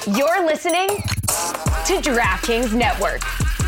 You're listening to DraftKings Network.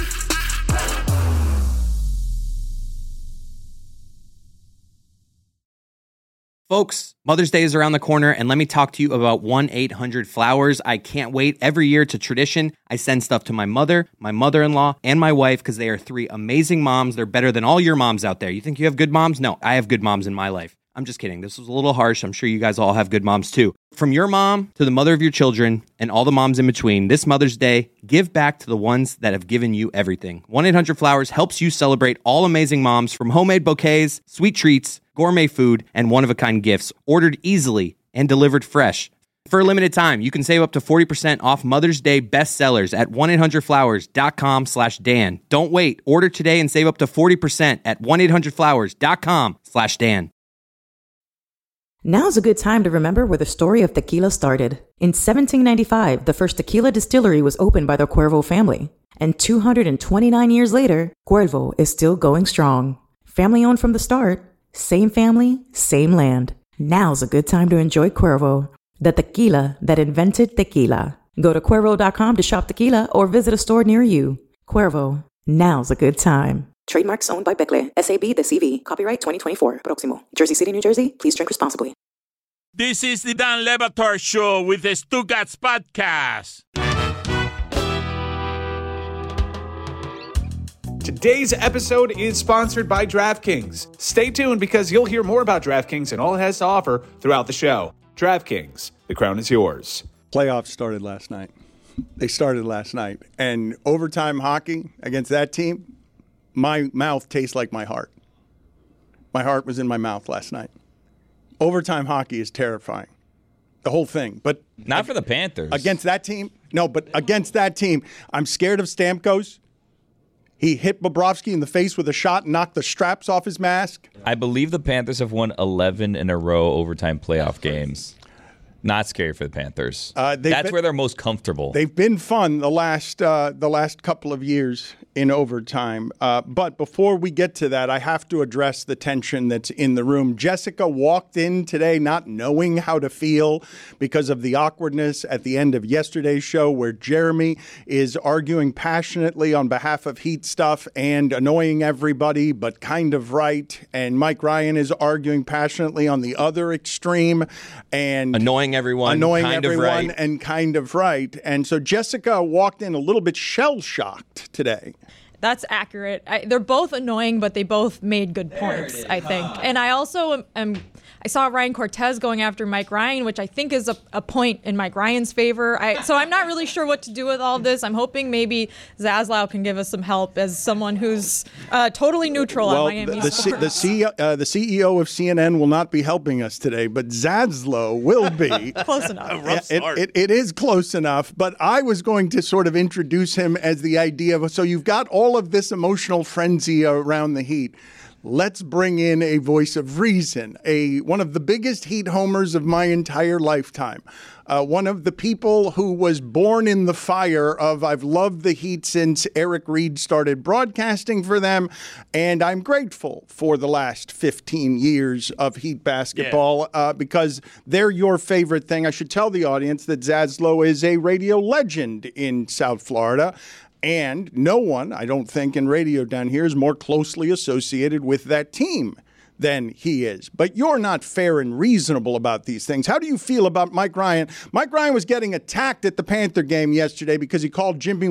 Folks, Mother's Day is around the corner, and let me talk to you about 1-800-Flowers. I can't wait. Every year, it's a tradition. I send stuff to my mother, my mother-in-law, and my wife because they are three amazing moms. They're better than all your moms out there. You think you have good moms? No, I have good moms in my life. I'm just kidding. This was a little harsh. I'm sure you guys all have good moms too. From your mom to the mother of your children and all the moms in between, this Mother's Day, give back to the ones that have given you everything. 1-800-Flowers helps you celebrate all amazing moms, from homemade bouquets, sweet treats, gourmet food, and one-of-a-kind gifts, ordered easily and delivered fresh. For a limited time, you can save up to 40% off Mother's Day bestsellers at 1-800-Flowers.com/Dan. Don't wait. Order today and save up to 40% at 1-800-Flowers.com/Dan. Now's a good time to remember where the story of tequila started. In 1795, the first tequila distillery was opened by the Cuervo family. And 229 years later, Cuervo is still going strong. Family owned from the start, same family, same land. Now's a good time to enjoy Cuervo, the tequila that invented tequila. Go to Cuervo.com to shop tequila or visit a store near you. Cuervo, now's a good time. Trademarks owned by Becle, SAB the CV. Copyright 2024. Proximo. Jersey City, New Jersey. Please drink responsibly. This is the Dan Le Batard Show with the Stugats Podcast. Today's episode is sponsored by DraftKings. Stay tuned because you'll hear more about DraftKings and all it has to offer throughout the show. DraftKings, the crown is yours. Playoffs started last night. They started last night. And overtime hockey against that team, my mouth tastes like my heart. My heart was in my mouth last night. Overtime hockey is terrifying. The whole thing. But not for the Panthers. Against that team? No, but against that team, I'm scared of Stamkos. He hit Bobrovsky in the face with a shot and knocked the straps off his mask. I believe the Panthers have won 11 in a row overtime playoff games. Not scary for the Panthers. That's where they're most comfortable. They've been fun the last couple of years in overtime. But before we get to that, I have to address the tension that's in the room. Jessica walked in today not knowing how to feel because of the awkwardness at the end of yesterday's show where Jeremy is arguing passionately on behalf of Heat stuff and annoying everybody, but kind of right. And Mike Ryan is arguing passionately on the other extreme and annoying everyone, right. And kind of right. And so Jessica walked in a little bit shell-shocked today. That's accurate. They're both annoying, but they both made good points, I think. And I also I saw Ryan Cortez going after Mike Ryan, which I think is a point in Mike Ryan's favor. So I'm not really sure what to do with all of this. I'm hoping maybe Zaslow can give us some help as someone who's totally neutral on Miami sports. The CEO of CNN will not be helping us today, but Zaslow will be. Close enough. It is close enough, but I was going to sort of introduce him as the idea of, so you've got all of this emotional frenzy around the Heat. Let's bring in a voice of reason, one of the biggest Heat homers of my entire lifetime, one of the people who was born in the fire of I've loved the Heat since Eric Reed started broadcasting for them, and I'm grateful for the last 15 years of Heat basketball because they're your favorite thing. I should tell the audience that Zaslow is a radio legend in South Florida. And no one, I don't think, in radio down here is more closely associated with that team than he is. But you're not fair and reasonable about these things. How do you feel about Mike Ryan? Mike Ryan was getting attacked at the Panther game yesterday because he called Jimmy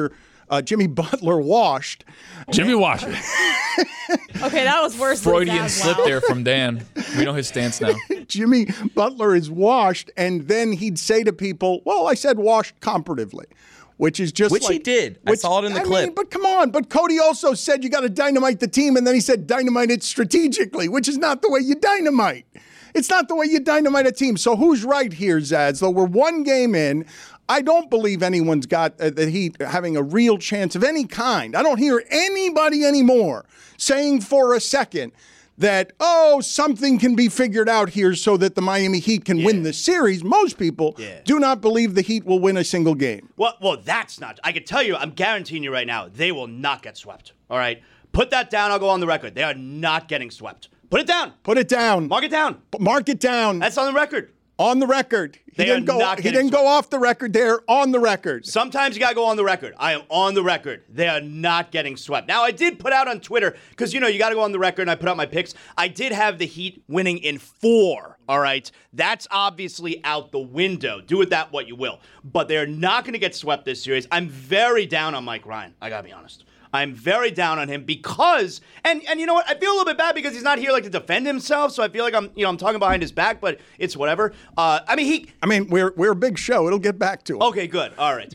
Butler washed. Jimmy Washer. Okay, that was worse Freudian slip there from Dan. We know his stance now. Jimmy Butler is washed, and then he'd say to people, well, I said washed comparatively. Which is just he did. I saw it in the clip. But come on. But Cody also said you got to dynamite the team, and then he said dynamite it strategically, which is not the way you dynamite. It's not the way you dynamite a team. So who's right here, Zaz? Though we're one game in, I don't believe anyone's got the Heat having a real chance of any kind. I don't hear anybody anymore saying for a second that, something can be figured out here so that the Miami Heat can win the series. Most people do not believe the Heat will win a single game. Well, that's not. I can tell you, I'm guaranteeing you right now, they will not get swept. All right? Put that down. I'll go on the record. They are not getting swept. Put it down. Put it down. Mark it down. Mark it down. That's on the record. On the record. He didn't go off the record there. On the record. Sometimes you got to go on the record. I am on the record. They are not getting swept. Now, I did put out on Twitter, because, you got to go on the record, and I put out my picks. I did have the Heat winning in 4, all right? That's obviously out the window. Do with that what you will. But they're not going to get swept this series. I'm very down on Mike Ryan. I got to be honest. I'm very down on him because, and you know what? I feel a little bit bad because he's not here to defend himself. So I feel like I'm talking behind his back, but it's whatever. We're a big show. It'll get back to him. Okay, good. All right.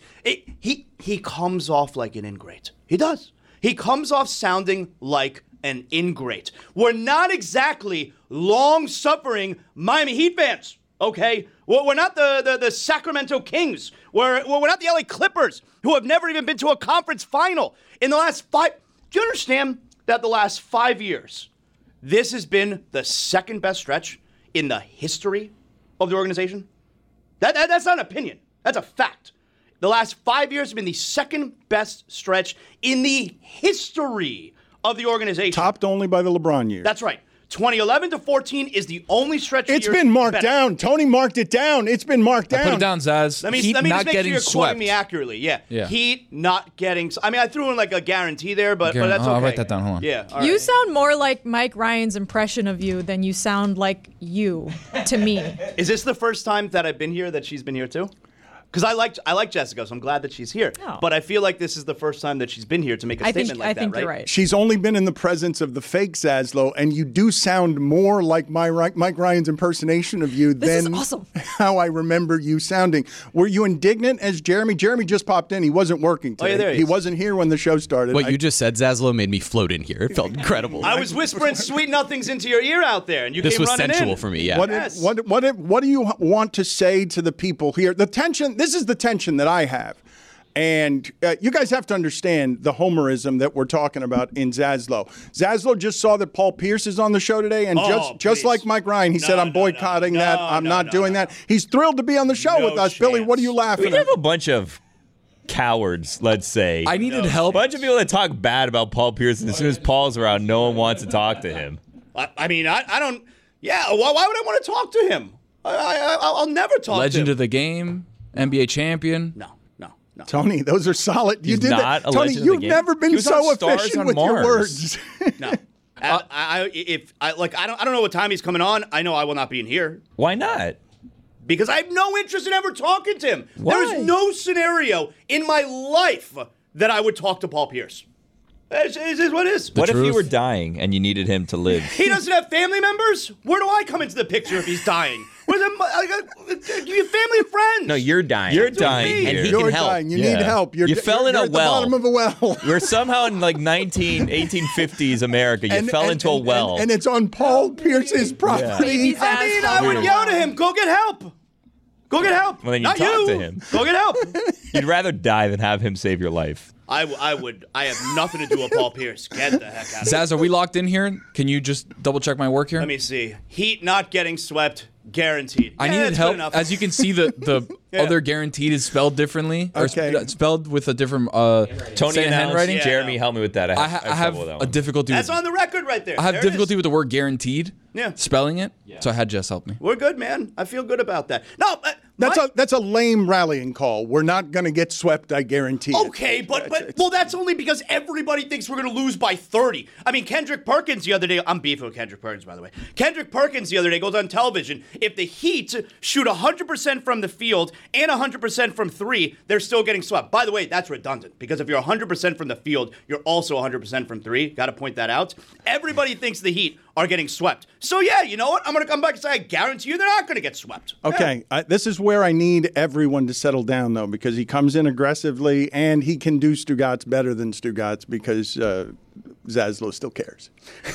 He comes off like an ingrate. He does. He comes off sounding like an ingrate. We're not exactly long-suffering Miami Heat fans. Okay, well, we're not the Sacramento Kings. We're not the LA Clippers, who have never even been to a conference final in the last 5. Do you understand that the last 5 years, this has been the second best stretch in the history of the organization? That's not an opinion. That's a fact. The last 5 years have been the second best stretch in the history of the organization. Topped only by the LeBron years. That's right. 2011 to 14 is the only stretch. It's been marked down. Tony marked it down. It's been marked down. Put it down, Zaz. Let me just make sure you're quoting me accurately. Yeah. Heat not getting. I threw in a guarantee there, but that's okay. I'll write that down. Hold on. Yeah. You sound more like Mike Ryan's impression of you than you sound like you to me. Is this the first time that I've been here that she's been here too? Because I like Jessica, so I'm glad that she's here. Oh. But I feel like this is the first time that she's been here to make a statement like that, right? I think you're right. She's only been in the presence of the fake Zaslow, and you do sound more like Mike Ryan's impersonation of you than how I remember you sounding. Were you indignant as Jeremy? Jeremy just popped in. He wasn't working today. Oh, yeah, there he is. Wasn't here when the show started. What you just said, Zaslow, made me float in here. It felt incredible. I was whispering sweet nothings into your ear out there, and you this came was running sensual in. for me, yeah. What do you want to say to the people here? The tension, this is the tension that I have. And you guys have to understand the homerism that we're talking about in Zaslow. Zaslow just saw that Paul Pierce is on the show today, and just like Mike Ryan, he said, I'm boycotting that. I'm not doing that. He's thrilled to be on the show with us. Chance. Billy, what are you laughing at? We have a bunch of cowards, let's say. I needed help. A bunch of people that talk bad about Paul Pierce, and as soon as Paul's around, no one wants to talk to him. I don't. Yeah, why would I want to talk to him? I'll never talk to him. Legend of the game, NBA champion. No. Tony, those are solid. You did that. Tony, you've never been so efficient with your words. No. I don't know what time he's coming on. I know I will not be in here. What not? Because I have no interest in ever talking to him. Why? There is no scenario in my life that I would talk to Paul Pierce. It is what it is. What if you were dying and you needed him to live? He doesn't have family members? Where do I come into the picture if he's dying? You family and friends. No, you're dying. You're dying. And he can help. Dying. You need help. You fell in a well. At the bottom of a well. We're somehow in 1850s America. You fell into a well. And it's on Paul Pierce's property. Yeah. I would yell to him, go get help. Go get help. Well, then you Not talk you. to him. Go get help. You'd rather die than have him save your life. I would. I have nothing to do with Paul Pierce. Get the heck out of here. Zaz, are we locked in here? Can you just double check my work here? Let me see. Heat not getting swept, guaranteed. I needed help. As you can see, the other guaranteed is spelled differently. Okay. Or spelled with a different Tony handwriting. Jeremy, help me with that. I have a difficulty. That's on the record right there. I have difficulty with the word guaranteed. Yeah. Spelling it. Yeah. So I had Jess help me. We're good, man. I feel good about that. No, that's a lame rallying call. We're not going to get swept, I guarantee. Okay, but that's only because everybody thinks we're going to lose by 30. I mean, Kendrick Perkins the other day, I'm beefing with Kendrick Perkins, by the way. Kendrick Perkins the other day goes on television. If the Heat shoot 100% from the field and 100% from 3, they're still getting swept. By the way, that's redundant because if you're 100% from the field, you're also 100% from 3. Got to point that out. Everybody thinks the Heat are getting swept. So, yeah, you know what? I'm going to come back and say I guarantee you they're not going to get swept. Okay, this is where I need everyone to settle down, though, because he comes in aggressively and he can do Stugotz better than Stugotz because Zaslow still cares.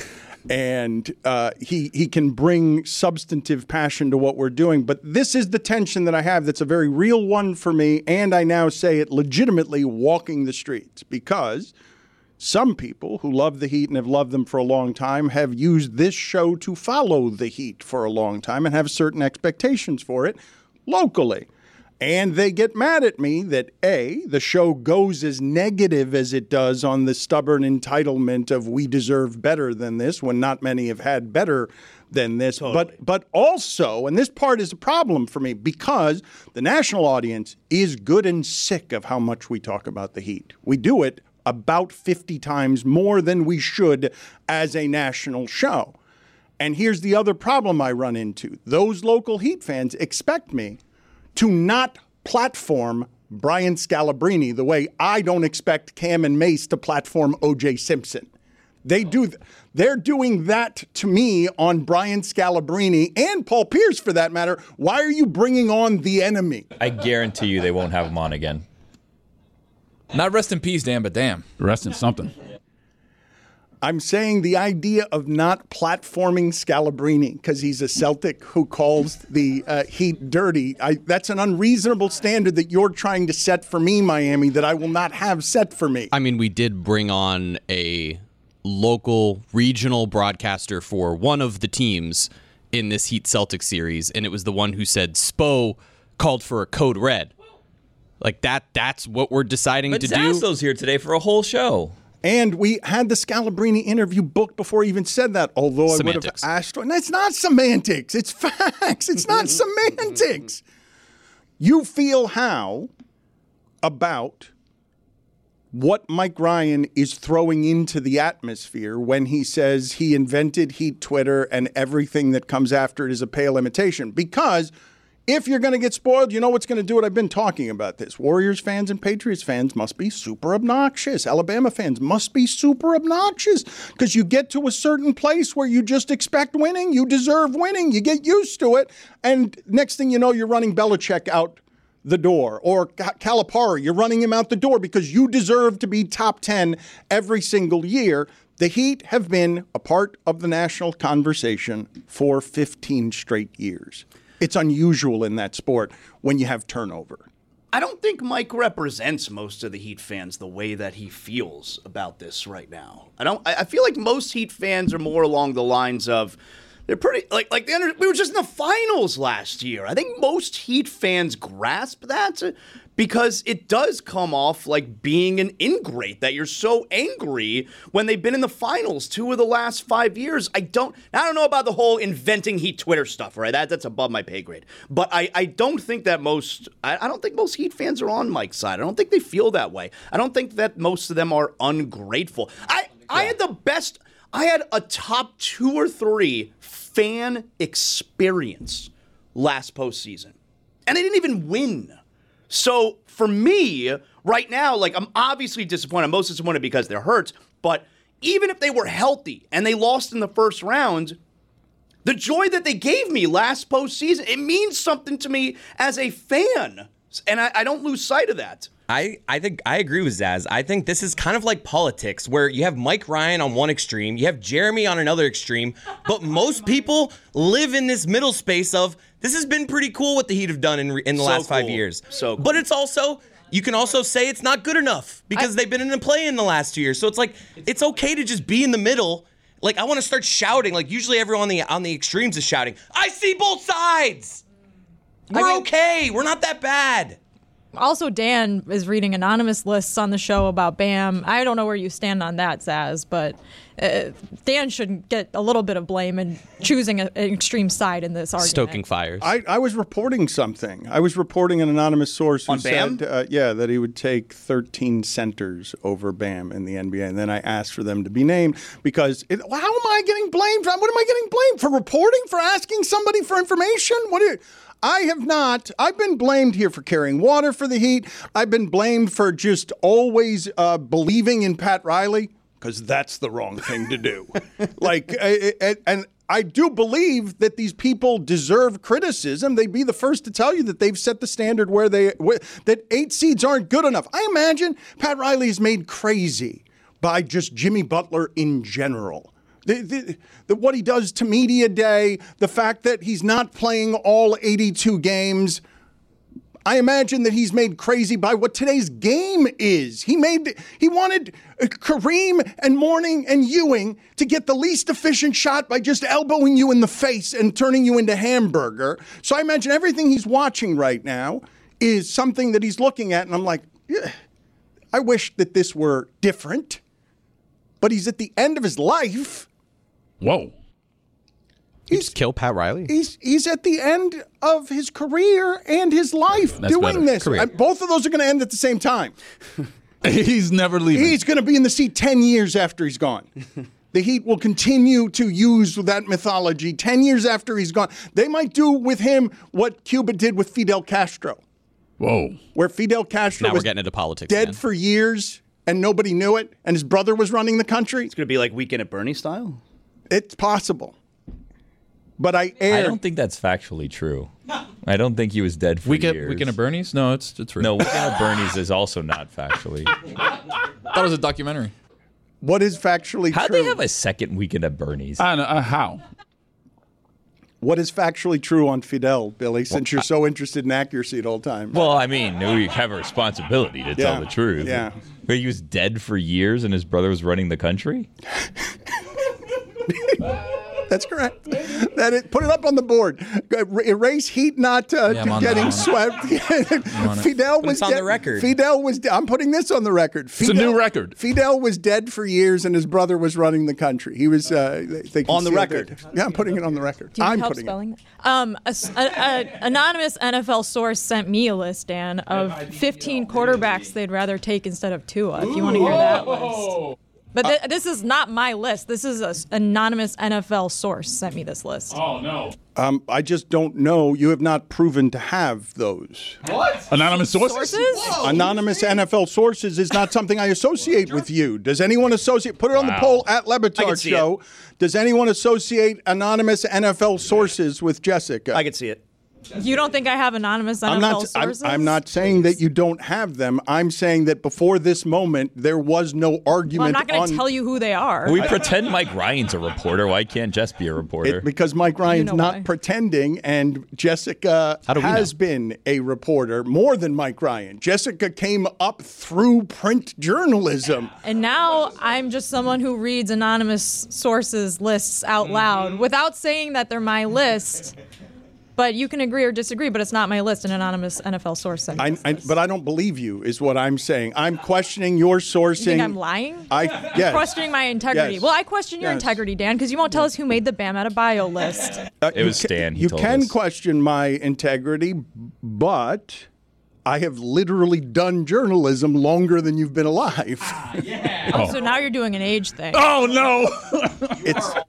And he can bring substantive passion to what we're doing. But this is the tension that I have that's a very real one for me, and I now say it legitimately walking the streets because some people who love the Heat and have loved them for a long time have used this show to follow the Heat for a long time and have certain expectations for it locally. And they get mad at me that, A, the show goes as negative as it does on the stubborn entitlement of we deserve better than this when not many have had better than this. Totally. But also, and this part is a problem for me, because the national audience is good and sick of how much we talk about the Heat. We do it about 50 times more than we should as a national show. And here's the other problem I run into. Those local Heat fans expect me to not platform Brian Scalabrine the way I don't expect Cam and Mace to platform O.J. Simpson. They're doing that to me on Brian Scalabrine and Paul Pierce, for that matter. Why are you bringing on the enemy? I guarantee you they won't have him on again. Not rest in peace, Dan, but damn. Rest in something. I'm saying the idea of not platforming Scalabrine because he's a Celtic who calls the Heat dirty, that's an unreasonable standard that you're trying to set for me, Miami, that I will not have set for me. I mean, we did bring on a local regional broadcaster for one of the teams in this Heat Celtic series, and it was the one who said Spo called for a code red. Like that's what we're deciding to do. But Zasso's here today for a whole show. And we had the Scalabrine interview booked before he even said that, although Semantics. I would have asked. And it's not semantics. It's facts. It's not semantics. You feel how about what Mike Ryan is throwing into the atmosphere when he says he invented Heat Twitter and everything that comes after it is a pale imitation? Because if you're going to get spoiled, you know what's going to do it. I've been talking about this. Warriors fans and Patriots fans must be super obnoxious. Alabama fans must be super obnoxious because you get to a certain place where you just expect winning. You deserve winning. You get used to it. And next thing you know, you're running Belichick out the door. Or Calipari, you're running him out the door because you deserve to be top 10 every single year. The Heat have been a part of the national conversation for 15 straight years. It's unusual in that sport when you have turnover. I don't think Mike represents most of the Heat fans the way that he feels about this right now. I feel like most Heat fans are more along the lines of they're pretty we were just in the finals last year. I think most Heat fans grasp that because it does come off like being an ingrate, that you're so angry when they've been in the finals 2 of the last 5 years. I don't know about the whole inventing Heat Twitter stuff, right? That's above my pay grade. But I don't think that I don't think most Heat fans are on Mike's side. I don't think they feel that way. I don't think that most of them are ungrateful. I had a top 2 or 3 fan experience last postseason, and they didn't even win. So for me, right now, like, I'm obviously disappointed. I'm most disappointed because they're hurt. But even if they were healthy and they lost in the first round, the joy that they gave me last postseason, it means something to me as a fan. And I don't lose sight of that. I think I agree with Zaz. I think this is kind of like politics, where you have Mike Ryan on one extreme, you have Jeremy on another extreme, but most people live in this middle space of this has been pretty cool what the Heat have done in the last 5 years. So cool. But it's also, you can also say it's not good enough because they've been in the play in the last 2 years. So it's like, it's okay to just be in the middle. Like, I want to start shouting. Like, usually everyone on the extremes is shouting, I see both sides. We're okay. We're not that bad. Also, Dan is reading anonymous lists on the show about Bam. I don't know where you stand on that, Zaz, but Dan should get a little bit of blame in choosing an extreme side in this argument. Stoking fires. I was reporting something. I was reporting an anonymous source who on Bam? said, that he would take 13 centers over Bam in the NBA. And then I asked for them to be named because how am I getting blamed? What am I getting blamed for? Reporting? For asking somebody for information? I have not. I've been blamed here for carrying water for the Heat. I've been blamed for just always believing in Pat Riley, because that's the wrong thing to do. And I do believe that these people deserve criticism. They'd be the first to tell you that they've set the standard where that 8 seeds aren't good enough. I imagine Pat Riley is made crazy by just Jimmy Butler in general. What he does to media day, the fact that he's not playing all 82 games, I imagine that he's made crazy by what today's game is. He wanted Kareem and Mourning and Ewing to get the least efficient shot by just elbowing you in the face and turning you into hamburger. So I imagine everything he's watching right now is something that he's looking at, and I'm like, yeah, I wish that this were different, but he's at the end of his life. Whoa. He's kill Pat Riley? He's at the end of his career and his life doing this. Both of those are going to end at the same time. He's never leaving. He's going to be in the seat 10 years after he's gone. The Heat will continue to use that mythology 10 years after he's gone. They might do with him what Cuba did with Fidel Castro. Whoa. Where Fidel Castro now was we're getting into politics, dead for years and nobody knew it, and his brother was running the country. It's going to be like Weekend at Bernie style? It's possible. But I don't think that's factually true. I don't think he was dead for years. Weekend at Bernie's? No, it's real. No, Weekend at Bernie's is also not factually. I thought it was a documentary. What is factually How'd true? they have a second Weekend at Bernie's? I don't know. How? What is factually true on Fidel, Billy, since you're so interested in accuracy the whole time? Well, I mean, we have a responsibility to tell the truth. Yeah. But he was dead for years and his brother was running the country? That's correct. Put it up on the board. Erase Heat not getting swept. Fidel was on dead. the record. Fidel was. I'm putting this on the record. It's a new record. Fidel was dead for years, and his brother was running the country. He was on the record. Yeah, I'm putting it on the record. Do you need I'm help putting spelling that? An anonymous NFL source sent me a list, Dan, of 15 quarterbacks they'd rather take instead of Tua. If you want to hear that list. But this is not my list. This is an anonymous NFL source sent me this list. Oh, no. I just don't know. You have not proven to have those. What? Anonymous sources? Anonymous NFL sources is not something I associate with you. Does anyone associate? Put it on the poll at Lebitard Show. Does anyone associate anonymous NFL sources with Jessica? I could see it. You don't think I have anonymous NFL sources? I'm not saying that you don't have them. I'm saying that before this moment, there was no argument. Well, I'm not going to tell you who they are. We pretend Mike Ryan's a reporter. Why can't Jess be a reporter? Because Mike Ryan's not pretending, and Jessica has been a reporter more than Mike Ryan. Jessica came up through print journalism. And now I'm just someone who reads anonymous sources lists out loud without saying that they're my list. But you can agree or disagree, but it's not my list, an anonymous NFL source sent me. But I don't believe you, is what I'm saying. I'm questioning your sourcing. You think I'm lying? Yes. Questioning my integrity. Yes. Well, I question your integrity, Dan, because you won't tell us who made the Bam Adebayo list. It was Stan. You can question my integrity, but I have literally done journalism longer than you've been alive. So now you're doing an age thing. Oh, no.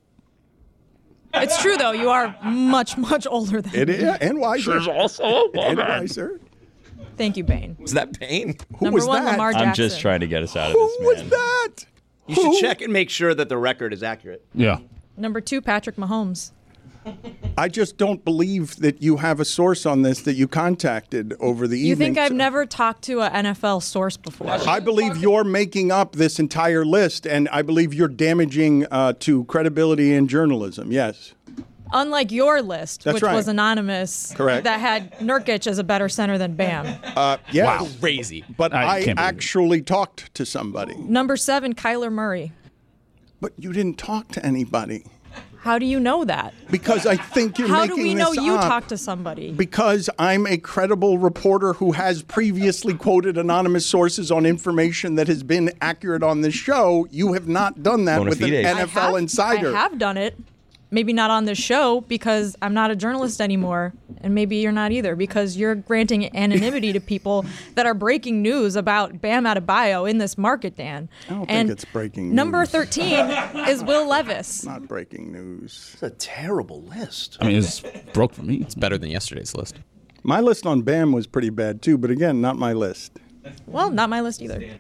It's true, though. You are much, much older than me. And wiser. She's also a woman. And wiser. Thank you, Bane. Was that Bane? Number was one, that? Lamar Jackson. I'm just trying to get us out of Who this, man. was that? You should check and make sure that the record is accurate. Yeah. Number two, Patrick Mahomes. I just don't believe that you have a source on this that you contacted over the evening. You think I've never talked to an NFL source before? I believe you're making up this entire list, and I believe you're damaging to credibility in journalism. Yes. Unlike your list, That's which right. was anonymous, Correct. that had Nurkic as a better center than Bam. Yes. Wow, crazy. But I can't believe actually talked to somebody. Number 7, Kyler Murray. But you didn't talk to anybody. How do you know that? Because I think you're How making do we know this you up. talked to somebody? Because I'm a credible reporter who has previously quoted anonymous sources on information that has been accurate on this show. You have not done that with an NFL insider. I have done it. Maybe not on this show because I'm not a journalist anymore. And maybe you're not either because you're granting anonymity to people that are breaking news about Bam Adebayo in this market, Dan. I don't think it's breaking news. Number 13 is Will Levis. Not breaking news. It's a terrible list. I mean, it's broke for me. It's better than yesterday's list. My list on Bam was pretty bad too, but again, not my list. Well, not my list either.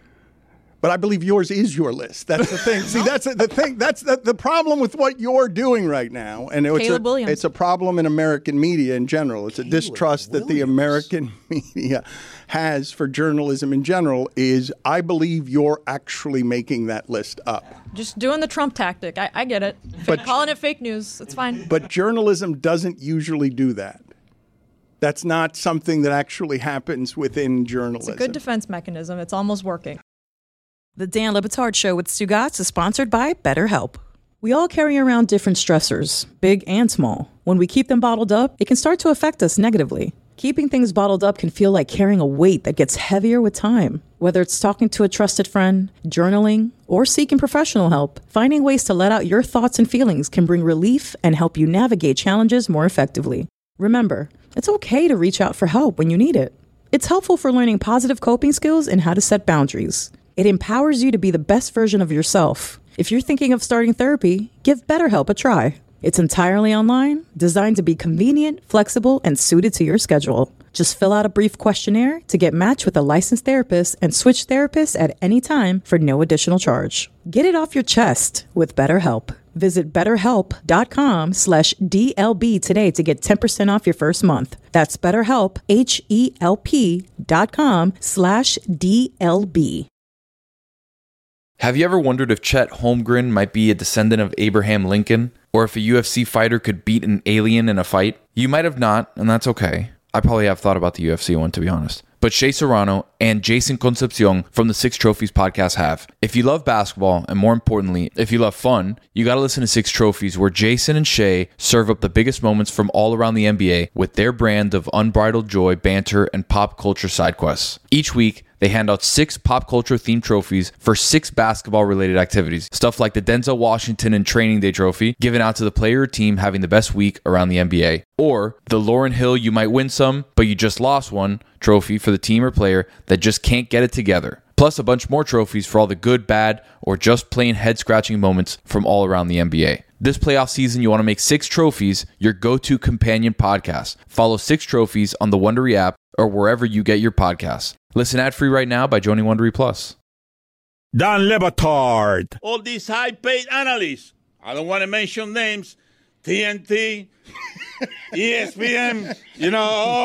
But I believe yours is your list. That's the thing. See, that's the thing. That's the problem with what you're doing right now. And Caleb Williams. It's a problem in American media in general. It's a distrust that the American media has for journalism in general is I believe you're actually making that list up. Just doing the Trump tactic. I get it. Calling it fake news. It's fine. But journalism doesn't usually do that. That's not something that actually happens within journalism. It's a good defense mechanism. It's almost working. The Dan Le Batard Show with Stugotz is sponsored by BetterHelp. We all carry around different stressors, big and small. When we keep them bottled up, it can start to affect us negatively. Keeping things bottled up can feel like carrying a weight that gets heavier with time. Whether it's talking to a trusted friend, journaling, or seeking professional help, finding ways to let out your thoughts and feelings can bring relief and help you navigate challenges more effectively. Remember, it's okay to reach out for help when you need it. It's helpful for learning positive coping skills and how to set boundaries. It empowers you to be the best version of yourself. If you're thinking of starting therapy, give BetterHelp a try. It's entirely online, designed to be convenient, flexible, and suited to your schedule. Just fill out a brief questionnaire to get matched with a licensed therapist and switch therapists at any time for no additional charge. Get it off your chest with BetterHelp. Visit BetterHelp.com/DLB today to get 10% off your first month. That's BetterHelp, HELP.com/DLB. Have you ever wondered if Chet Holmgren might be a descendant of Abraham Lincoln? Or if a UFC fighter could beat an alien in a fight? You might have not, and that's okay. I probably have thought about the UFC one, to be honest. But Shea Serrano and Jason Concepcion from the Six Trophies podcast have. If you love basketball, and more importantly, if you love fun, you gotta listen to Six Trophies, where Jason and Shea serve up the biggest moments from all around the NBA with their brand of unbridled joy, banter, and pop culture side quests. Each week, they hand out 6 pop culture themed trophies for 6 basketball related activities. Stuff like the Denzel Washington and Training Day trophy, given out to the player or team having the best week around the NBA. Or the Lauryn Hill You Might Win Some, But You Just Lost One trophy for the team or player that just can't get it together. Plus a bunch more trophies for all the good, bad, or just plain head-scratching moments from all around the NBA. This playoff season, you want to make 6 Trophies your go-to companion podcast. Follow 6 Trophies on the Wondery app or wherever you get your podcasts. Listen ad-free right now by joining Wondery Plus. Dan Le Batard. All these high-paid analysts, I don't want to mention names, TNT, ESPN, they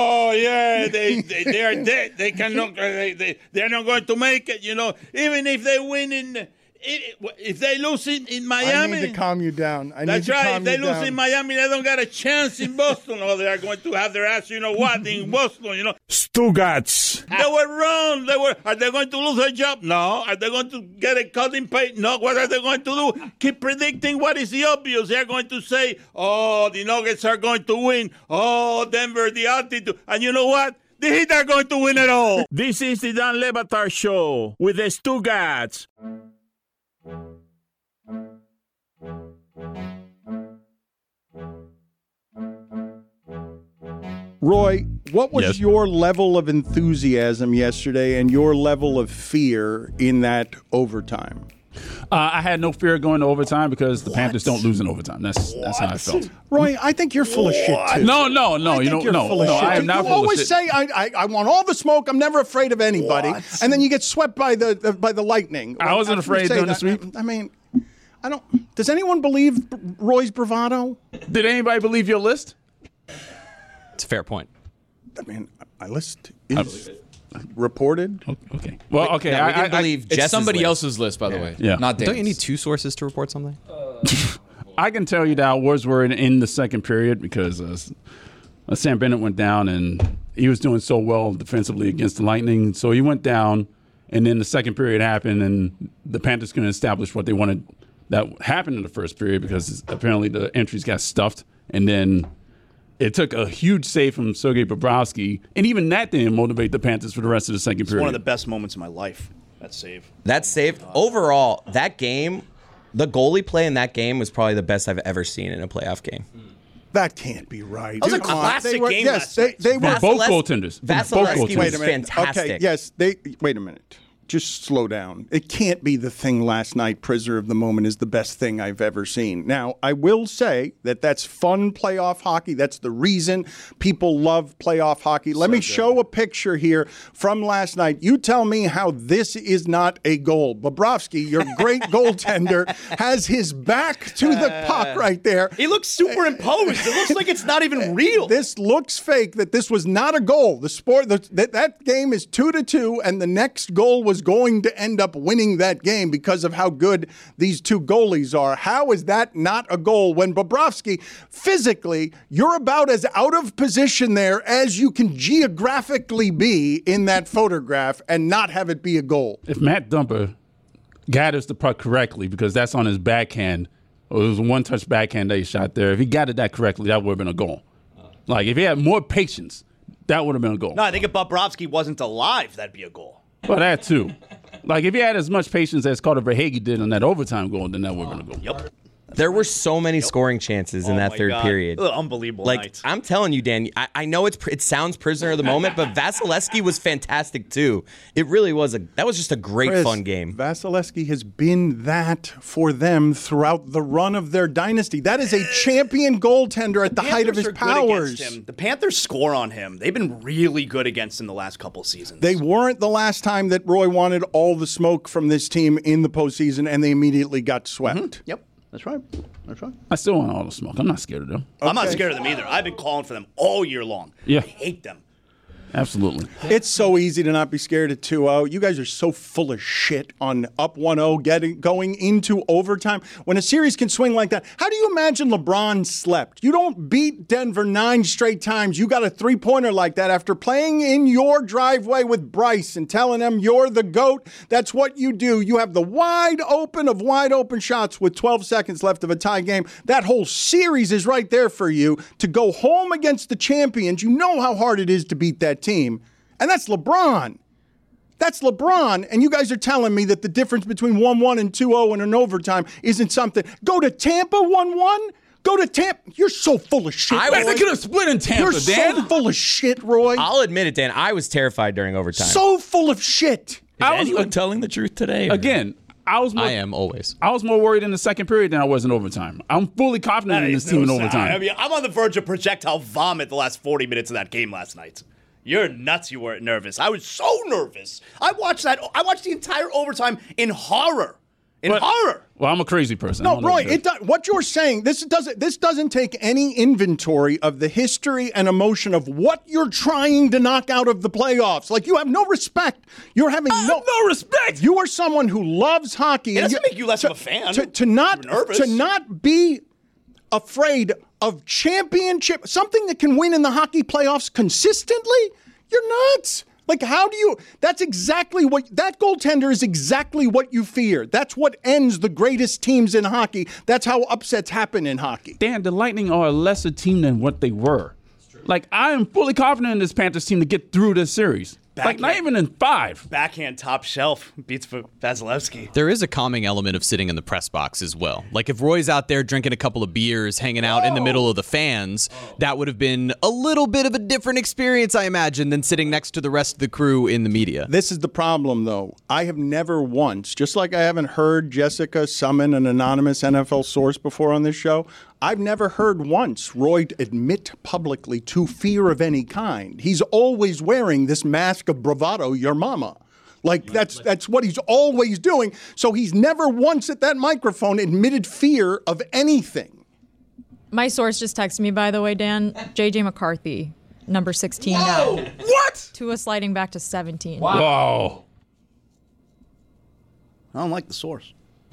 are dead. They cannot, they're not going to make it, even if they win if they lose in Miami. I need to calm you down. That's right. If they lose in Miami, they don't got a chance in Boston. Or they are going to have their ass, in Boston, Stugats. They were wrong. Are they going to lose their job? No. Are they going to get a cut in pay? No. What are they going to do? Keep predicting what is the obvious. They're going to say, the Nuggets are going to win. Denver, the altitude. And you know what? The Heat are going to win it all. This is the Dan Le Batard Show with the Stugats. Roy, what was your level of enthusiasm yesterday and your level of fear in that overtime? I had no fear going to overtime because the Panthers don't lose in overtime. That's how I felt. Roy, I think you're full of shit too. No. I am not full of shit. You always say I want all the smoke. I'm never afraid of anybody, and then you get swept by the lightning. I wasn't afraid during the sweep. I mean, I don't. Does anyone believe Roy's bravado? Did anybody believe your list? It's a fair point. I mean, my list is reported. Okay. Well, okay. No, we didn't believe it's somebody else's list, by the way. Yeah. Not Dan's. Don't you need 2 sources to report something? I can tell you that awards were in the second period because Sam Bennett went down and he was doing so well defensively against the Lightning. So he went down, and then the second period happened, and the Panthers couldn't establish what they wanted. That happened in the first period because apparently the entries got stuffed, and then it took a huge save from Sergei Bobrovsky, and even that didn't motivate the Panthers for the rest of the second period. It's one of the best moments of my life, that save. That save, overall, that game, the goalie play in that game was probably the best I've ever seen in a playoff game. That can't be right. That was a classic game last night. They were both goaltenders. Vasilevsky was fantastic. fantastic. Okay, yes, wait a minute. Just slow down. It can't be the thing last night. Prisoner of the moment is the best thing I've ever seen. Now, I will say that that's fun playoff hockey. That's the reason people love playoff hockey. Let me show a picture here from last night. You tell me how this is not a goal. Bobrovsky, your great goaltender, has his back to the puck right there. He looks superimposed. It looks like it's not even real. This looks fake, that this was not a goal. That game is 2-2, and the next goal was going to end up winning that game because of how good these two goalies are. How is that not a goal when Bobrovsky, physically, you're about as out of position there as you can geographically be in that photograph and not have it be a goal? If Matt Dumper gathers the puck correctly, because that's on his backhand, or it was a one-touch backhand that he shot there, if he gathered that correctly, that would have been a goal. Like, if he had more patience, That would have been a goal. No, I think if Bobrovsky wasn't alive, that'd be a goal. Well, that too. Like, if he had as much patience as Carter Verhaeghe did on that overtime goal, then that would have been a goal. Yep. There were so many scoring chances in that third period. Unbelievable night. I'm telling you, Dan, I know it sounds prisoner of the moment, but Vasilevsky was fantastic too. It really was that was just a great fun game. Vasilevsky has been that for them throughout the run of their dynasty. That is a champion goaltender at the height of his powers. The Panthers score on him. They've been really good against him the last couple of seasons. They weren't the last time that Roy wanted all the smoke from this team in the postseason, and they immediately got swept. Mm-hmm. Yep. That's right. I still want all the smoke. I'm not scared of them. I'm not scared of them either. I've been calling for them all year long. Yeah. I hate them. Absolutely. It's so easy to not be scared at 2-0. You guys are so full of shit on up 1-0, going into overtime. When a series can swing like that, how do you imagine LeBron slept? You don't beat Denver 9 straight times. You got a three-pointer like that after playing in your driveway with Bryce and telling him you're the GOAT. That's what you do. You have the wide open shots with 12 seconds left of a tie game. That whole series is right there for you to go home against the champions. You know how hard it is to beat that team. And that's LeBron. That's LeBron. And you guys are telling me that the difference between 1-1 and 2-0 in an overtime isn't something. Go to Tampa 1-1? Go to Tampa. You're so full of shit, Roy. They could have split in Tampa, You're Dan. so full of shit, Roy. I'll admit it, Dan. I was terrified during overtime. So full of shit. Is anyone telling the truth today? Again, I am always. I was more worried in the second period than I was in overtime. I'm fully confident in this team in overtime. I mean, I'm on the verge of projectile vomit the last 40 minutes of that game last night. You're nuts. You weren't nervous. I was so nervous. I watched the entire overtime in horror. Horror. Well, I'm a crazy person. No, Roy, what you're saying, this doesn't take any inventory of the history and emotion of what you're trying to knock out of the playoffs. Like, you have no respect. You're having no respect. You are someone who loves hockey. It doesn't make you less of a fan. To not be afraid of championship, something that can win in the hockey playoffs consistently, you're nuts. Like, how do you, that goaltender is exactly what you fear. That's what ends the greatest teams in hockey. That's how upsets happen in hockey. Dan, the Lightning are a lesser team than what they were. Like, I am fully confident in this Panthers team to get through this series. Not even in 5. Backhand top shelf beats Vasilevsky. There is a calming element of sitting in the press box as well. Like, if Roy's out there drinking a couple of beers, hanging out in the middle of the fans, that would have been a little bit of a different experience, I imagine, than sitting next to the rest of the crew in the media. This is the problem, though. I have never once, just like I haven't heard Jessica summon an anonymous NFL source before on this show, I've never heard once Roy admit publicly to fear of any kind. He's always wearing this mask of bravado, your mama. Like, that's what he's always doing. So he's never once at that microphone admitted fear of anything. My source just texted me, by the way, Dan. J.J. McCarthy, number 16 now. What? Tua sliding back to 17. Wow. I don't like the source.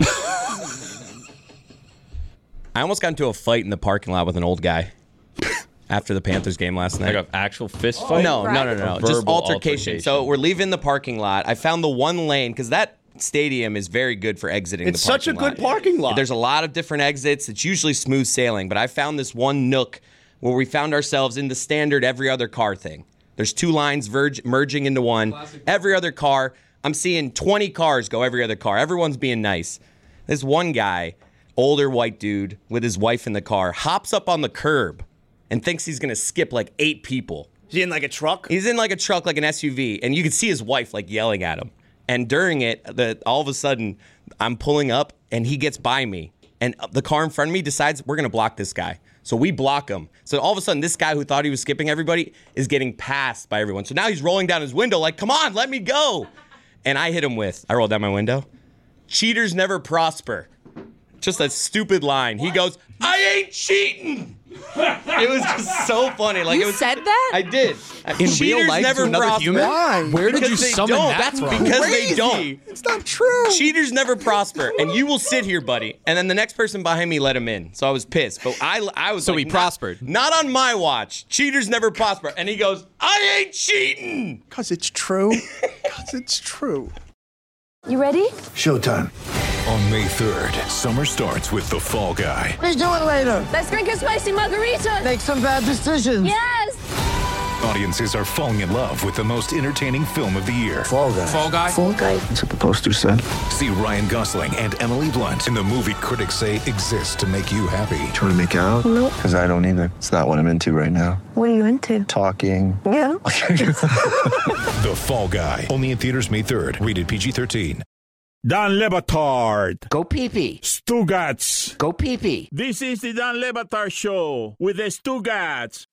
I almost got into a fight in the parking lot with an old guy after the Panthers game last night. Like an actual fist fight? No. Just altercation. So we're leaving the parking lot. I found the one lane, because that stadium is very good for exiting the parking lot. It's such a good parking lot. There's a lot of different exits. It's usually smooth sailing, but I found this one nook where we found ourselves in the standard every other car thing. There's 2 lines merging into one. Every other car. I'm seeing 20 cars go every other car. Everyone's being nice. This one guy, older white dude with his wife in the car, hops up on the curb and thinks he's going to skip like 8 people. Is he in like a truck? He's in like a truck, like an SUV, and you can see his wife like yelling at him. And during it, all of a sudden, I'm pulling up and he gets by me. And the car in front of me decides we're going to block this guy. So we block him. So all of a sudden, this guy who thought he was skipping everybody is getting passed by everyone. So now he's rolling down his window like, come on, let me go. And I hit him I rolled down my window. Cheaters never prosper. Just a stupid line. He goes, I ain't cheating. It was just so funny. Like, You said that? I did. In real life to another human? Why? Where did you Because they summon don't. that from? Because Crazy. they don't. It's not true. Cheaters never prosper, and you will sit here, buddy. And then the next person behind me let him in, so I was pissed. But I was So like, he prospered. Not on my watch. Cheaters never prosper. And he goes, I ain't cheating. Because it's true. Because it's true. You ready? Showtime. On May 3rd, summer starts with The Fall Guy. Let's do it later. Let's drink a spicy margarita. Make some bad decisions. Yes. Audiences are falling in love with the most entertaining film of the year. Fall Guy. Fall Guy? Fall Guy. That's what the poster said. See Ryan Gosling and Emily Blunt in the movie critics say exists to make you happy. Trying to make it out? Nope. Because I don't either. It's not what I'm into right now. What are you into? Talking. Yeah. The Fall Guy. Only in theaters May 3rd. Rated PG-13. Dan Le Batard. Go pee-pee. Stugats. Go pee-pee. This is the Dan Le Batard Show with the Stugats.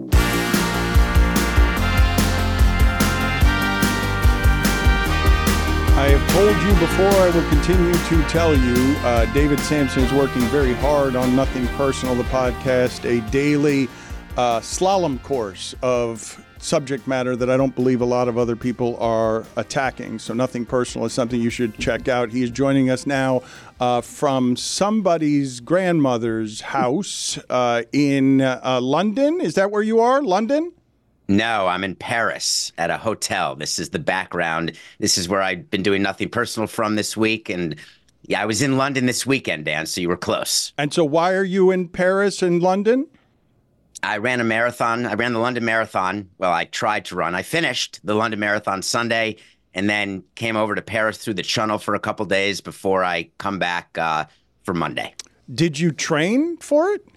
I have told you before, I will continue to tell you, David Samson is working very hard on Nothing Personal, the podcast, a daily slalom course of subject matter that I don't believe a lot of other people are attacking. So Nothing Personal is something you should check out. He is joining us now from somebody's grandmother's house in London. Is that where you are, London? No, I'm in Paris at a hotel. This is the background. This is where I've been doing Nothing Personal from this week. And yeah, I was in London this weekend, Dan, so you were close. And so why are you in Paris and London? I ran a marathon. I ran the London Marathon. Well, I tried to run. I finished the London Marathon Sunday and then came over to Paris through the Channel for a couple days before I come back for Monday. Did you train for it?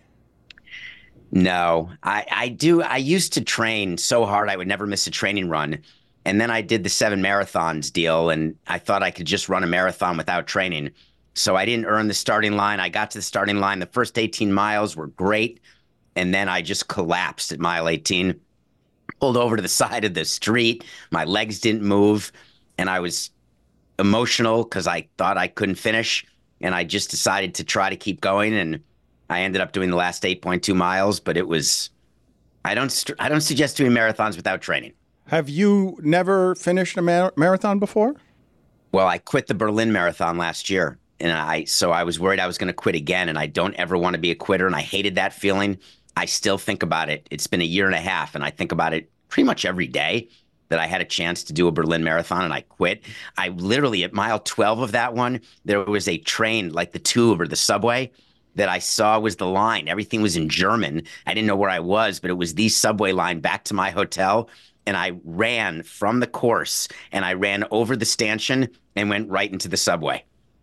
No, I do. I used to train so hard I would never miss a training run. And then I did the 7 marathons deal, and I thought I could just run a marathon without training. So I didn't earn the starting line. I got to the starting line. The first 18 miles were great. And then I just collapsed at mile 18, pulled over to the side of the street. My legs didn't move. And I was emotional because I thought I couldn't finish. And I just decided to try to keep going. And I ended up doing the last 8.2 miles, but it was, I don't suggest doing marathons without training. Have you never finished a marathon before? Well, I quit the Berlin Marathon last year. And so I was worried I was going to quit again. And I don't ever want to be a quitter. And I hated that feeling. I still think about it. It's been a year and a half. And I think about it pretty much every day that I had a chance to do a Berlin Marathon and I quit. I literally, at mile 12 of that one, there was a train, like the tube or the subway, that I saw was the line. Everything was in German. I didn't know where I was, but it was the subway line back to my hotel. And I ran from the course and I ran over the stanchion and went right into the subway.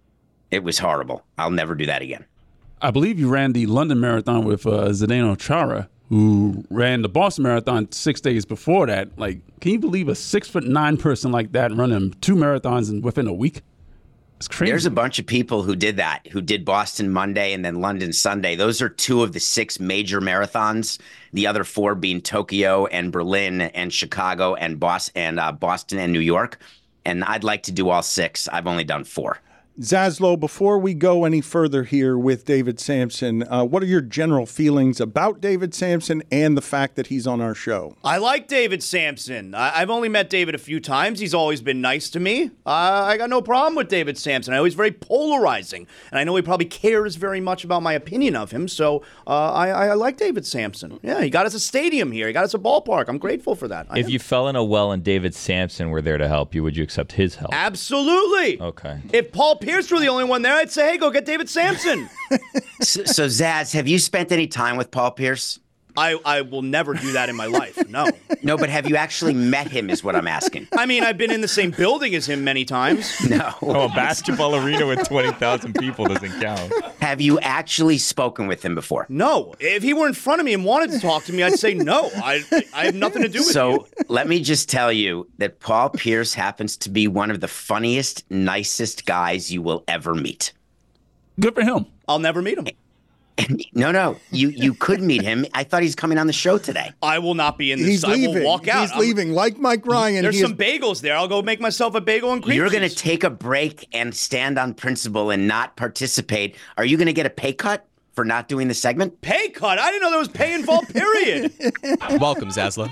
It was horrible. I'll never do that again. I believe you ran the London Marathon with Zdeno Chara, who ran the Boston Marathon 6 days before that. Like, can you believe a 6'9" person like that running 2 marathons within a week? It's crazy. There's a bunch of people who did that, who did Boston Monday and then London Sunday. Those are 2 of the 6 major marathons. The other 4 being Tokyo and Berlin and Chicago and Boston and New York. And I'd like to do all 6. I've only done 4. Zaslow, before we go any further here with David Samson, what are your general feelings about David Samson and the fact that he's on our show? I like David Samson. I've only met David a few times. He's always been nice to me. I got no problem with David Samson. I know he's very polarizing, and I know he probably cares very much about my opinion of him, so I like David Samson. Yeah, he got us a stadium here. He got us a ballpark. I'm grateful for that. If you fell in a well and David Samson were there to help you, would you accept his help? Absolutely. Okay. If Paul Pierce were the only one there, I'd say, hey, go get David Samson. So, Zaz, have you spent any time with Paul Pierce? I will never do that in my life, no. No, but have you actually met him is what I'm asking. I mean, I've been in the same building as him many times. No. Oh, a basketball arena with 20,000 people doesn't count. Have you actually spoken with him before? No. If he were in front of me and wanted to talk to me, I'd say no. I have nothing to do with you. So let me just tell you that Paul Pierce happens to be one of the funniest, nicest guys you will ever meet. Good for him. I'll never meet him. No. You could meet him. I thought he's coming on the show today. I will not be in this. He's leaving. I will walk out. He's leaving, like Mike Ryan. There's some bagels there. I'll go make myself a bagel and cream You're cheese. going to take a break and stand on principle and not participate. Are you going to get a pay cut for not doing the segment? Pay cut? I didn't know there was pay involved, period. Welcome, Zaslow.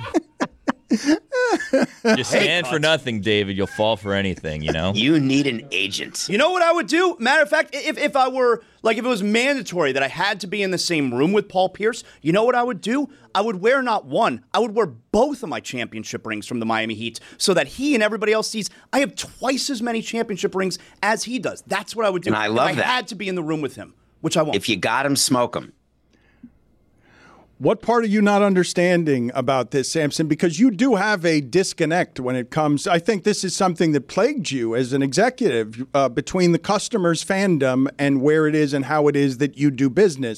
You stand for nothing, David. You'll fall for anything, you know? You need an agent. You know what I would do? Matter of fact, if I were, like, if it was mandatory that I had to be in the same room with Paul Pierce, you know what I would do? I would wear not one. I would wear both of my championship rings from the Miami Heat so that he and everybody else sees I have twice as many championship rings as he does. That's what I would do. And I love if that. I had to be in the room with him, which I won't. If you got him, smoke him. What part are you not understanding about this, Samson? Because you do have a disconnect when it comes. I think this is something that plagued you as an executive between the customer's fandom and where it is and how it is that you do business.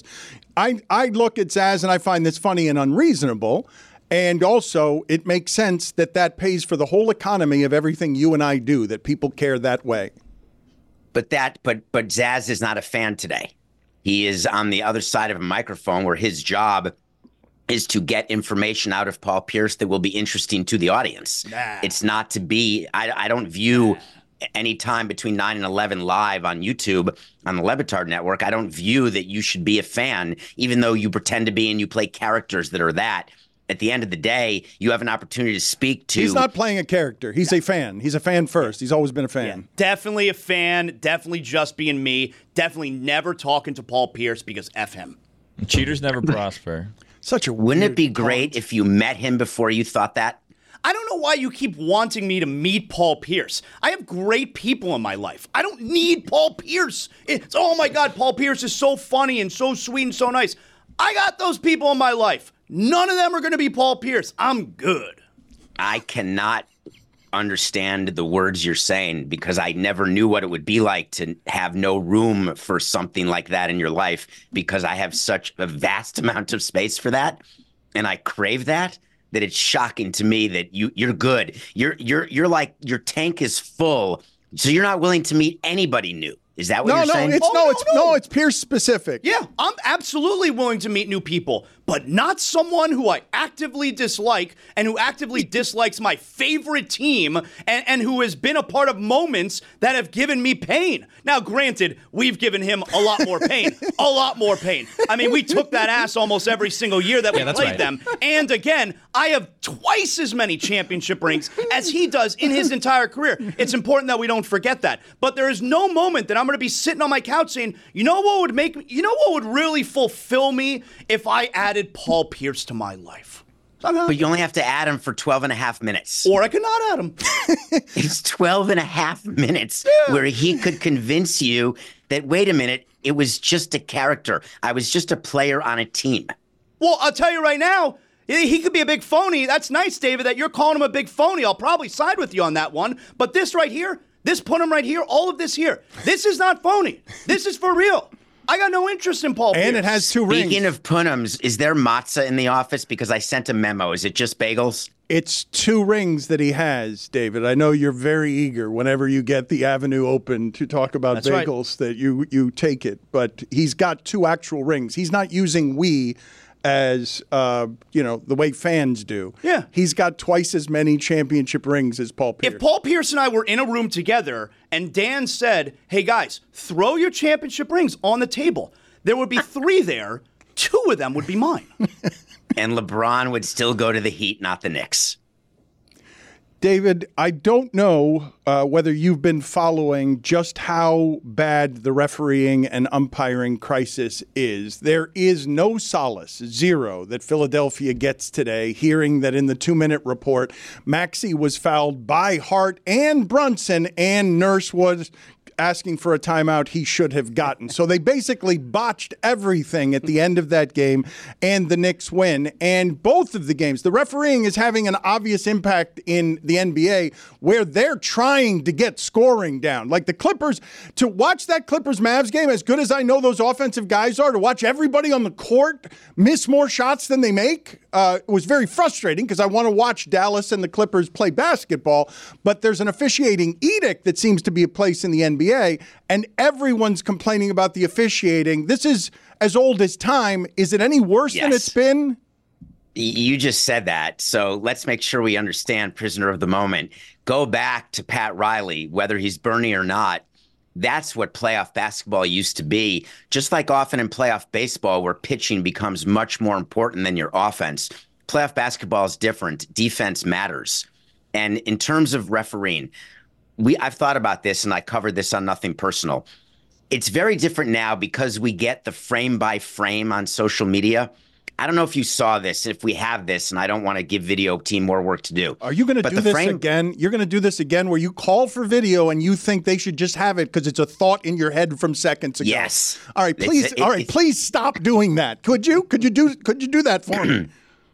I look at Zaz and I find this funny and unreasonable. And also, it makes sense that pays for the whole economy of everything you and I do, that people care that way. But Zaz is not a fan today. He is on the other side of a microphone where his job is to get information out of Paul Pierce that will be interesting to the audience. Nah. It's not to be, I don't view any time between 9 and 11 live on YouTube on the Le Batard Network. I don't view that you should be a fan, even though you pretend to be and you play characters that are that. At the end of the day, you have an opportunity to speak to... He's not playing a character. He's a fan. He's a fan first. He's always been a fan. Yeah, definitely a fan. Definitely just being me. Definitely never talking to Paul Pierce because F him. Cheaters never prosper. Such a Wouldn't it be great if you met him before you thought that? I don't know why you keep wanting me to meet Paul Pierce. I have great people in my life. I don't need Paul Pierce. It's, oh my God, Paul Pierce is so funny and so sweet and so nice. I got those people in my life. None of them are going to be Paul Pierce. I'm good. I cannot understand the words you're saying because I never knew what it would be like to have no room for something like that in your life because I have such a vast amount of space for that and I crave that it's shocking to me that you're good. You're like your tank is full, so you're not willing to meet anybody new. Is that what you're saying? It's Pierce specific. Yeah, I'm absolutely willing to meet new people, but not someone who I actively dislike and who actively dislikes my favorite team and who has been a part of moments that have given me pain. Now, granted, we've given him a lot more pain, a lot more pain. I mean, we took that ass almost every single year that we played them. And again, I have twice as many championship rings as he does in his entire career. It's important that we don't forget that. But there is no moment that I'm going to be sitting on my couch saying, you know what would really fulfill me if I added Paul Pierce to my life? But you only have to add him for 12 and a half minutes. Or I could not add him. It's 12 and a half minutes where he could convince you that, wait a minute, it was just a character. I was just a player on a team. Well, I'll tell you right now, he could be a big phony. That's nice, David, that you're calling him a big phony. I'll probably side with you on that one. But this right here, this Punim right here, all of this here, this is not phony. This is for real. I got no interest in Paul Pierce. And it has 2 rings. Speaking of Punims, is there matzah in the office? Because I sent a memo. Is it just bagels? It's 2 rings that he has, David. I know you're very eager whenever you get the avenue open to talk about bagels that you take it. But he's got 2 actual rings. He's not using we as, the way fans do. Yeah. He's got twice as many championship rings as Paul Pierce. If Paul Pierce and I were in a room together and Dan said, hey, guys, throw your championship rings on the table, there would be 3 there. 2 of them would be mine. And LeBron would still go to the Heat, not the Knicks. David, I don't know whether you've been following just how bad the refereeing and umpiring crisis is. There is no solace, 0, that Philadelphia gets today, hearing that in the 2-minute report, Maxey was fouled by Hart and Brunson, and Nurse was asking for a timeout he should have gotten. So they basically botched everything at the end of that game, and the Knicks win. And both of the games, the refereeing is having an obvious impact in the NBA where they're trying to get scoring down. Like the Clippers, to watch that Clippers-Mavs game, as good as I know those offensive guys are, to watch everybody on the court miss more shots than they make, was very frustrating because I want to watch Dallas and the Clippers play basketball, but there's an officiating edict that seems to be a place in the NBA, and everyone's complaining about the officiating. This is as old as time. Is it any worse than it's been? You just said that, so let's make sure we understand prisoner of the moment. Go back to Pat Riley, whether he's Bernie or not. That's what playoff basketball used to be. Just like often in playoff baseball, where pitching becomes much more important than your offense. Playoff basketball is different. Defense matters. And in terms of refereeing, I've thought about this, and I covered this on Nothing Personal. It's very different now because we get the frame by frame on social media. I don't know if you saw this, if we have this, and I don't want to give video team more work to do. Are you going to do this again? You're going to do this again where you call for video and you think they should just have it because it's a thought in your head from seconds ago? Yes. All right, please. Please stop doing that. Could you? Could you do that for me?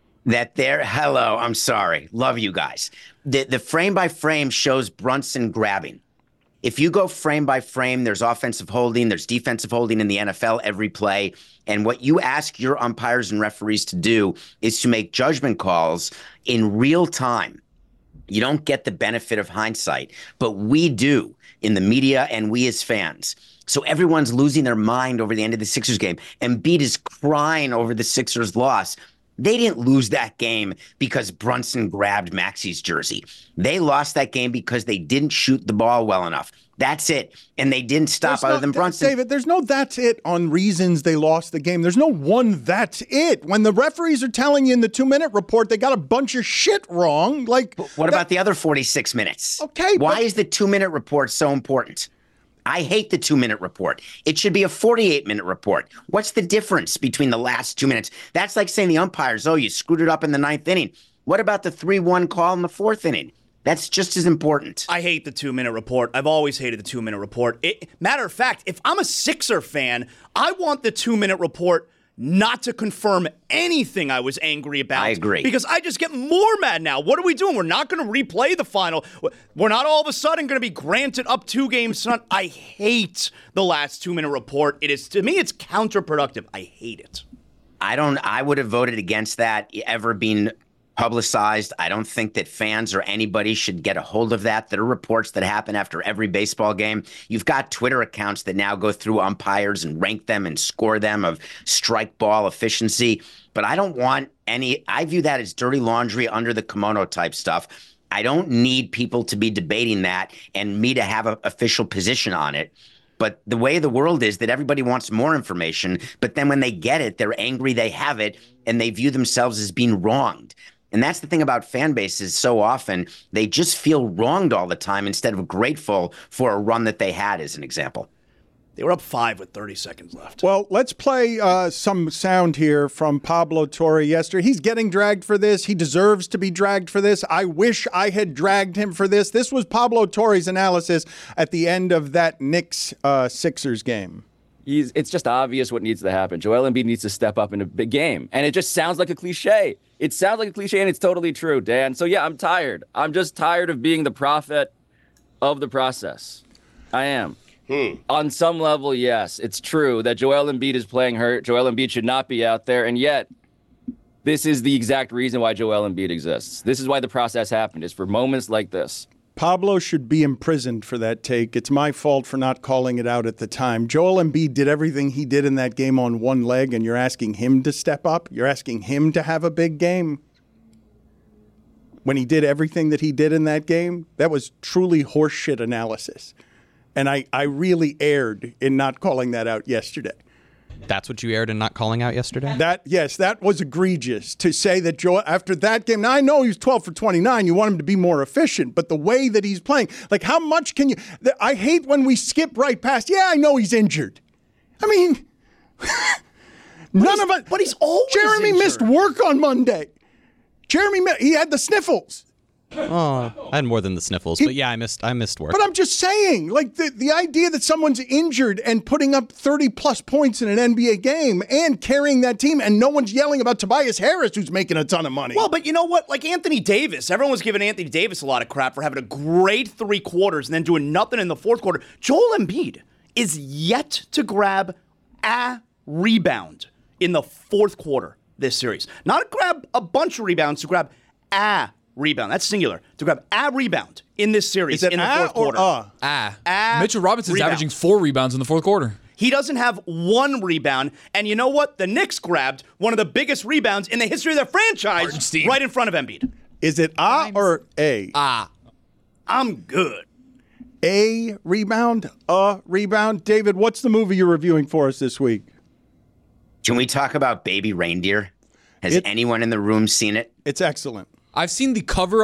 Hello, I'm sorry. Love you guys. The frame by frame shows Brunson grabbing. If you go frame by frame, there's offensive holding, there's defensive holding in the NFL every play. And what you ask your umpires and referees to do is to make judgment calls in real time. You don't get the benefit of hindsight, but we do in the media and we as fans. So everyone's losing their mind over the end of the Sixers game. Embiid is crying over the Sixers' loss. They didn't lose that game because Brunson grabbed Maxi's jersey. They lost that game because they didn't shoot the ball well enough. That's it. And they didn't stop other than Brunson. David, there's no that's it on reasons they lost the game. There's no one that's it. When the referees are telling you in the 2-minute report they got a bunch of shit wrong, like... But what about the other 46 minutes? Okay, Why is the 2-minute report so important? I hate the 2-minute report. It should be a 48-minute report. What's the difference between the last 2 minutes? That's like saying the umpires, you screwed it up in the 9th inning. What about the 3-1 call in the 4th inning? That's just as important. I hate the 2-minute report. I've always hated the 2-minute report. Matter of fact, if I'm a Sixer fan, I want the 2-minute report not to confirm anything I was angry about. I agree. Because I just get more mad now. What are we doing? We're not going to replay the final. We're not all of a sudden going to be granted up 2 games. I hate the last 2-minute report. To me, it's counterproductive. I hate it. I would have voted against that ever being publicized. I don't think that fans or anybody should get a hold of that. There are reports that happen after every baseball game. You've got Twitter accounts that now go through umpires and rank them and score them of strike ball efficiency. But I don't want I view that as dirty laundry under the kimono type stuff. I don't need people to be debating that and me to have an official position on it. But the way the world is that everybody wants more information, but then when they get it, they're angry they have it, and they view themselves as being wronged. And that's the thing about fan bases. So often they just feel wronged all the time instead of grateful for a run that they had, as an example. They were up 5 with 30 seconds left. Well, let's play some sound here from Pablo Torre yesterday. He's getting dragged for this. He deserves to be dragged for this. I wish I had dragged him for this. This was Pablo Torre's analysis at the end of that Knicks-Sixers game. It's just obvious what needs to happen. Joel Embiid needs to step up in a big game. And it just sounds like a cliche. It sounds like a cliche, and it's totally true, Dan. So, yeah, I'm tired. I'm just tired of being the prophet of the process. I am. On some level, yes, it's true that Joel Embiid is playing hurt. Joel Embiid should not be out there. And yet, this is the exact reason why Joel Embiid exists. This is why the process happened, is for moments like this. Pablo should be imprisoned for that take. It's my fault for not calling it out at the time. Joel Embiid did everything he did in that game on one leg, and you're asking him to step up? You're asking him to have a big game? When he did everything that he did in that game? That was truly horseshit analysis. And I really erred in not calling that out yesterday. That's what you aired in not calling out yesterday? Yes, that was egregious to say that Joel, after that game, now I know he was 12 for 29, you want him to be more efficient, but the way that he's playing, like how much can you, I hate when we skip right past, I know he's injured. I mean, none of us. But he's always Jeremy injured. missed work on Monday. He had the sniffles. Oh, I had more than the sniffles, but yeah, I missed work. But I'm just saying, like the idea that someone's injured and putting up 30-plus points in an NBA game and carrying that team, and no one's yelling about Tobias Harris, who's making a ton of money. Well, but you know what? Like Anthony Davis, everyone was giving Anthony Davis a lot of crap for having a great 3 quarters and then doing nothing in the 4th quarter. Joel Embiid is yet to grab a rebound in the 4th quarter this series. Not to grab a bunch of rebounds, to grab a rebound. That's singular. To grab a rebound in this series in the 4th quarter. Mitchell Robinson's rebound. averaging 4 rebounds in the 4th quarter. He doesn't have 1 rebound. And you know what? The Knicks grabbed one of the biggest rebounds in the history of their franchise right in front of Embiid. Is it or A? I'm good. A rebound? A rebound? David, what's the movie you're reviewing for us this week? Can we talk about Baby Reindeer? Has anyone in the room seen it? It's excellent. I've seen the cover of it,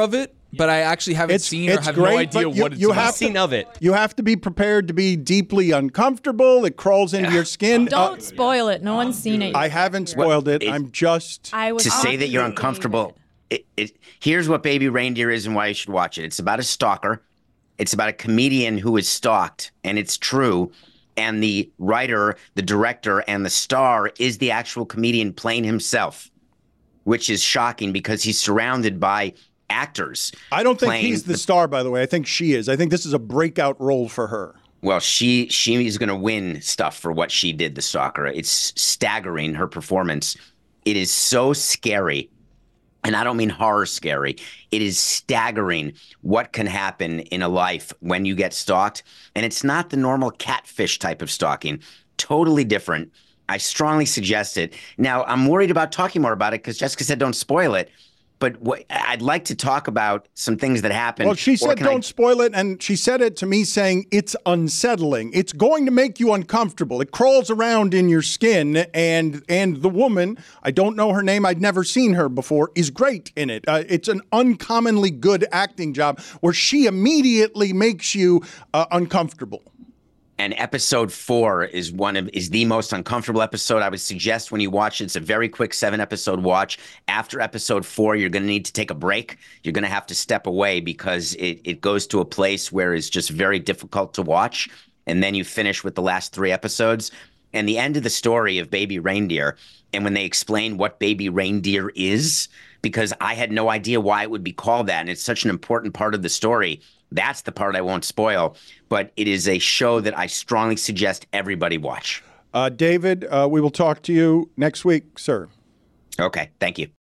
But I actually haven't seen or have great, no idea what it's about. Seen of it. You have to be prepared to be deeply uncomfortable. It crawls into your skin. Don't spoil it. No one's seen it yet. I haven't spoiled it. I'm just... to say that you're uncomfortable. Here's what Baby Reindeer is and why you should watch it. It's about a stalker. It's about a comedian who is stalked, and it's true. And the writer, the director, and the star is the actual comedian playing himself, which is shocking because he's surrounded by actors. I don't think he's the star, by the way. I think she is. I think this is a breakout role for her. Well, she is going to win stuff for what she did, the stalker. It's staggering, her performance. It is so scary. And I don't mean horror scary. It is staggering what can happen in a life when you get stalked. And it's not the normal catfish type of stalking. Totally different. I strongly suggest it. Now, I'm worried about talking more about it because Jessica said don't spoil it. But I'd like to talk about some things that happened. Well, she said don't spoil it, and she said it to me saying it's unsettling. It's going to make you uncomfortable. It crawls around in your skin, and the woman, I don't know her name, I'd never seen her before, is great in it. It's an uncommonly good acting job where she immediately makes you uncomfortable. And episode 4 is the most uncomfortable episode. I would suggest when you watch it, it's a very quick 7-episode watch. After episode 4, you're going to need to take a break. You're going to have to step away because it goes to a place where it's just very difficult to watch. And then you finish with the last 3 episodes. And the end of the story of Baby Reindeer, and when they explain what Baby Reindeer is, because I had no idea why it would be called that, and it's such an important part of the story. That's the part I won't spoil, but it is a show that I strongly suggest everybody watch. David, we will talk to you next week, sir. Okay, thank you.